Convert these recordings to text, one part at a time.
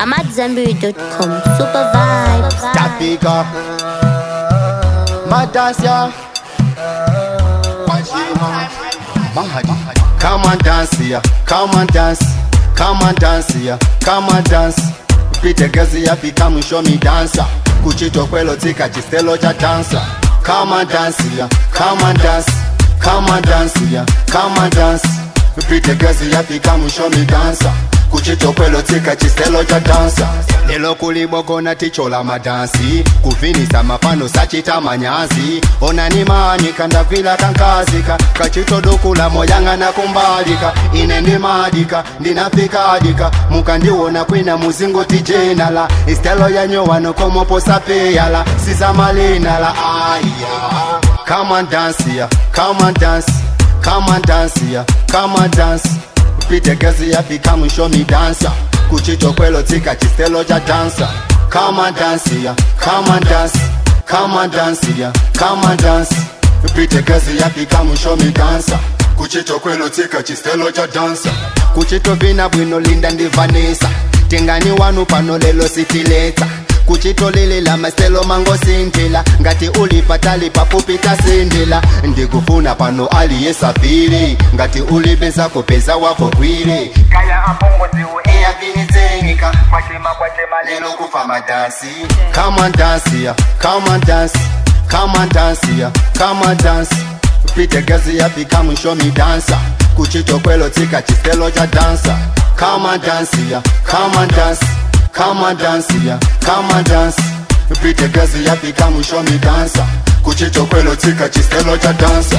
AmadZanbury.com. Super vibes. Tafika Madasia Come and dance here, come and dance, come and dance here, come and dance. Pite gezi ya come show me dancer. Kuchito kwelo tika chistelo cha dancer. Come and dance here, come and dance, come and dance here, come and dance. Pite gezi ya come show me dancer. Kuchito kwelo tika chistelo cha dancer. Lelo kulibogo na tichola madansi. Kufinisa mafano sachita manyazi. Ona ni mani kanda vila kankazika. Kachito dokula moyanga na kumbalika. Inendi madika, ndinafika adika. Mukandi wona kwina muzingo tijenala. Istelo ya nyowano komo posape yala. Sisa malina la aya. Come and dance here, come and dance, come and dance here, come and dance. Pite gezi ya come show me dancer. Kuchito kwelo tika chistelo cha dancer. Come and dance here, come and dance, come and dance here, come and dance. Pite gezi ya come show me dancer. Kuchito kwelo tika chistelo cha dancer. Kuchito vina bwino linda ndi Vanessa. Tingani wanu pano lelo sitileta. Kuchito lili la mastelo mango sintila. Ngati ulipatali papupita sindila. Ndigufuna pano ali yesafiri. Ngati ulipeza kupeza wako kwili. Kaya ampongo ziwe iya vinitengika. Kwa chema lelo kufa madansi. Come and dance here, come and dance, come and dance here, come and dance. Pite gezi ya come show me dancer. Kuchito kwelo tika chistelo cha dancer. Come and dance here, come and dance, come and dance here, come and dance. Pite gezi ya come show me dancer. Kuchito kwelo tika chistelo cha dancer.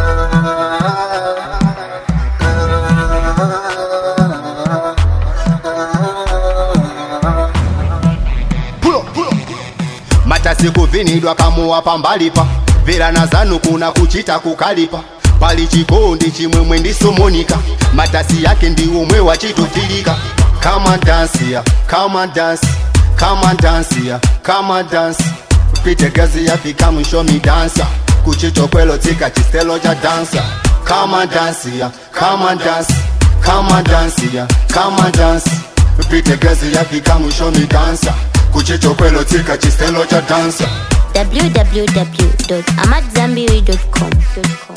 Matasi kuvinidwa kamuwa pambalipa. Vila nazanu kuna kuchita kukalipa. Pali chikondi chimwemwe ndisomonika. Matasi yake ndi umwe wa chitufilika. Come and dance here, come and dance, come and dance here, come and dance. Pite gezi ya come show me dancer. Kuchito kwelo tika chistelo cha dancer. Come and dance here, come and dance, come and dance here, come and dance. Pite gezi ya come show me dancer. Kuchito kwelo tika chistelo cha dancer. www.amadzanbury.com.